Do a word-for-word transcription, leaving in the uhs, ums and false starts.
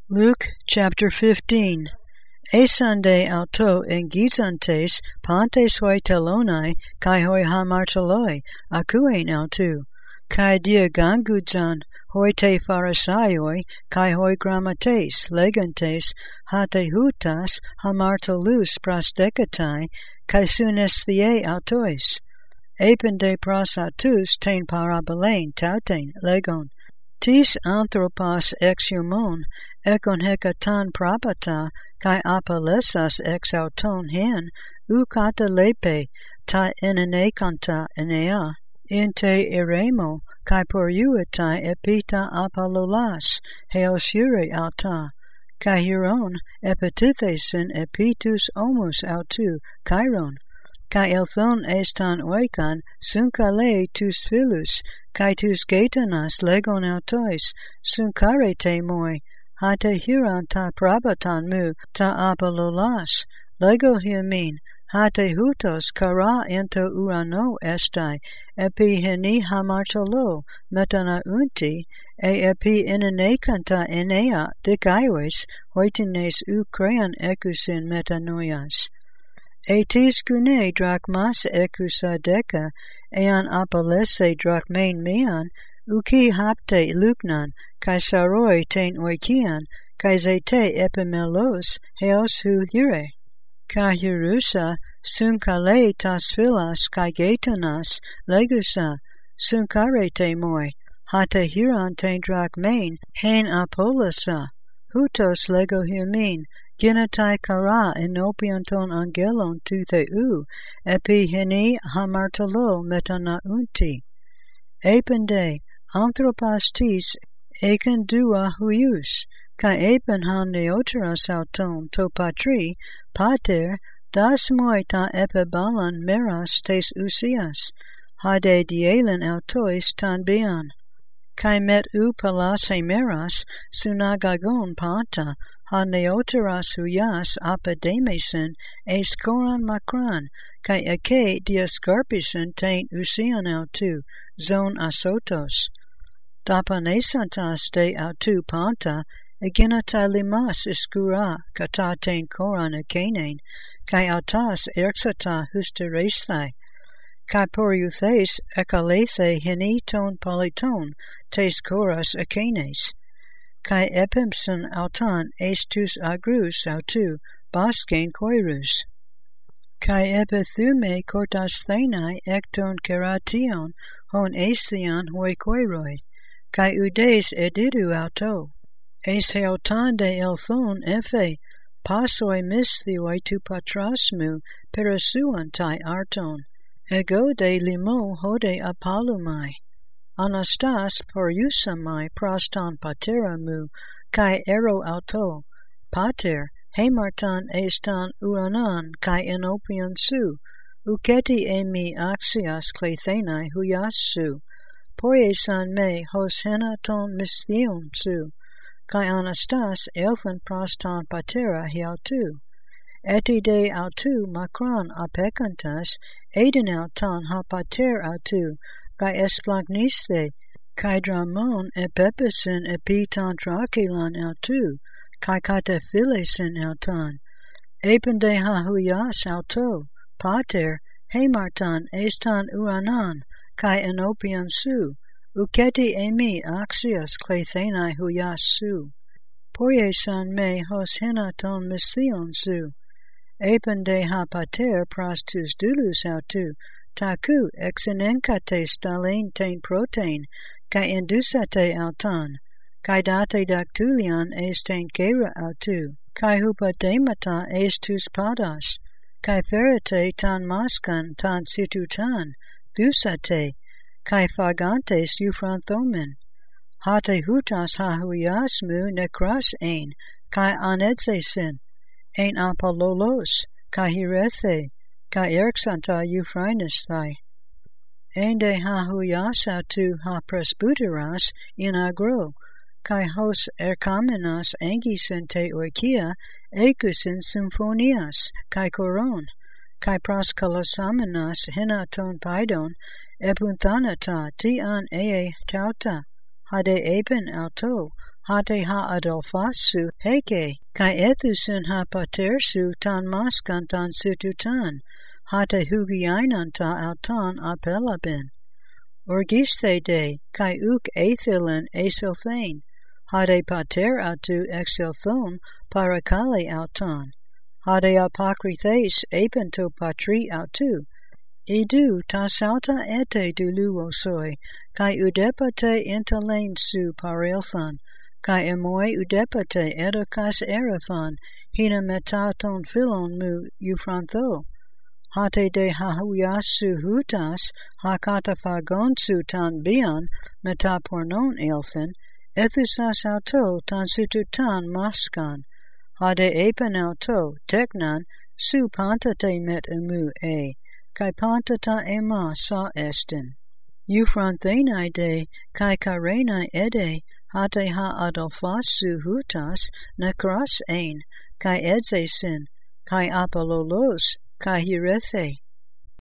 Luke chapter fifteen. Esande auto engizantes pantes hoi telonai kai hoi hamarteloi akuein autu kai dia gangudzan hoi te pharisaioi kai hoi grammates legantes hate hutas hamartelus prastekatai kai sunesthie autois epende prasatus tein parabolain tauten legon tis anthropos ex humon ekon hekatan prabata kai apalesas ex auton hen u kata lepe ta enenekanta enea inte eremo kai poruetai epita apalolas heosure alta kai hieron epitithesin epitus omus autu kairon kai elthon estan oikan sunkale tus philus kai tus getanas legon autois sunkare te moi hate hieron ta prabatan mu ta apalolas lego hiamin hate hutos kara ento urano estai epi heni hamartolo metana unti e epi enenekanta enea dikaiwes hoitines u krean ekusin metanoias etis gune drachmas ekusa deca ean apalese drachmain mean uki hapte luknan kai saroi tein oikian kai zete epimelos heos hu hire kai hirusa sunkale tas philas kai getanas legusa sunkare te moi hate hiran tein drachmain hen apolasa hutos lego hiamin ginatai kara enopianton angelon tu theu epi heni hamartalo metana unti epende anthropos tis eken dua huius kai epen han neoteras auton to patri pater das moi ta epibalan meras tes usias hade dielen autois tan bean kai met u palase meras sunagagon panta ha neoteras huyas apademesin es koran makran kai eke diascarpisen tein usian autu zon asotos tapanesantas de autu panta eginata limas iskura kata tein koran akenein kai autas erxata hysteresthai kai poriuthes ekalethe heni ton polyton tes koras akenes kai epimson autan estus agrus autu basken koirus kai epithume kortas thenai ekton keration hon esian hoi koiroi kai udes edidu auto es heotan de elthon efe pasoi misthioi tu patrasmu perasuantai arton ego de limo hode apalumai anastas poriusamai prostan pateramu kai ero auto pater hemartan estan uranan kai enopian su uketi emi axias clethenai huiasu poiesan me hos henaton misthion su kai anastas elthan prostan patera hiautu eti de autu makran apekantas eden autan ha pater autu kai esplagniste kai dramon epepisin epitan trakilan autu kai kataphilesin autan epende ha huyas auto pater hemartan estan uranan kai enopian su uketi emi axias clethenai huyas su poiesan me hos henaton misthion su epende ha pater prostus dulus autu taku exenenkates stalin tein protein kai indusate autan kai date dactulian estain kera autu kai hupademata estus padas kai ferete tan maskan tan situtan thusate kai fagantes euphranthomon hate hutas hahuiasmu nekras ein kai anetsesin ein apololos kai hirethe kai erxanta euphranisthai ende hahuyasa tu ha presbyteras in agro kai hos erkamenas angisen te oikia ekusin symphonias kai koron kai proskalasamenas henaton paidon epunthanata ti an ee tauta hade eben auto hate ha Adelphasu heke, kai ethusin ha patersu tan maskan tan sututan, hate hugiainan ta autan apelabin. Orgisthe de, kai uk aethilin esothane, hade pater autu exelthon parakali autan, hade apokrithes epento patri autu, edu ta sauta ete duluosoi, kai udepate intelane su parelthan, kai emoi udepate edokas erephan, hina metaton philon mu euphranto, hate de hahuyasu hutas, hakata fagonsu tan bian, metapornon elthin, ethusas auto tan sututan maskan, hade epen auto, teknan, su pantate met emu e, kai pantata ema sa estin. Euphranthenae de, kai karenai ede, hate ha Adelphasu hutas, nekras ein, kai edzesin, kai apololos, kai hirethe.